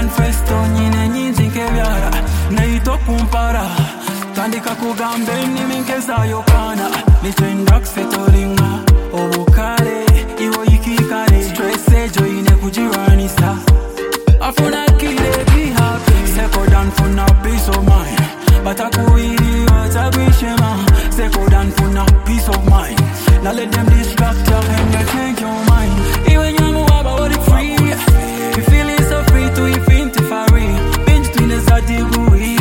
manifesto nyine nyinshi nkebyara nayito kumpara tandika kugambe niminkesayokana nitwendakisetolinga obukale iwo yikikale stress ejo ine kujiranisa afuna kile be happy second down for now peace of mind batakuiri watagwishema second down for now peace of mind now let them distract you and you change your mind even you waba what it free you feeling so free to infinity binge twin as a digui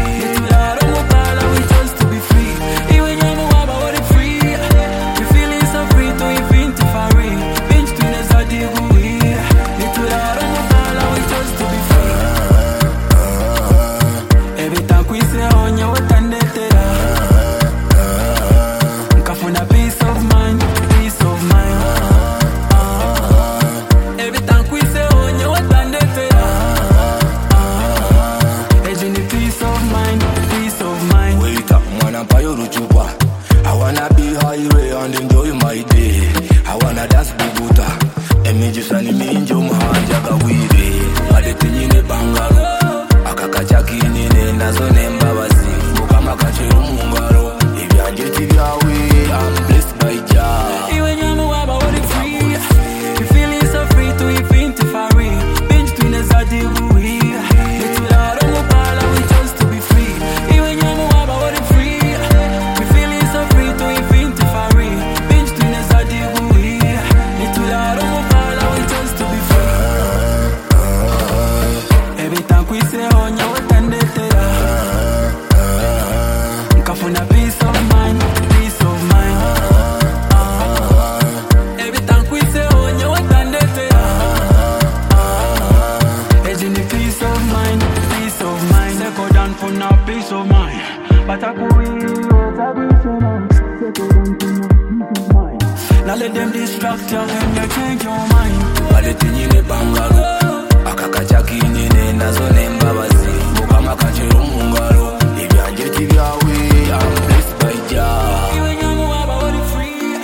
Now let them distract you and you change your mind. Balete nyine bangalo akakachaki nyine nazo nembabazi mukama kachero mungalo ibyanje tibyawe I'm blessed by Jah. Even you waba what it free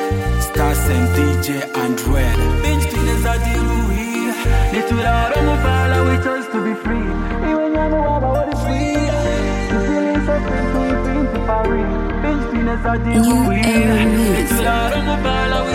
Stars and DJ Android binge twin as a digui nitularo mupala we chose to be free. Even you waba what it free you feeling so free to infinity binge twin as a digui nitularo mupala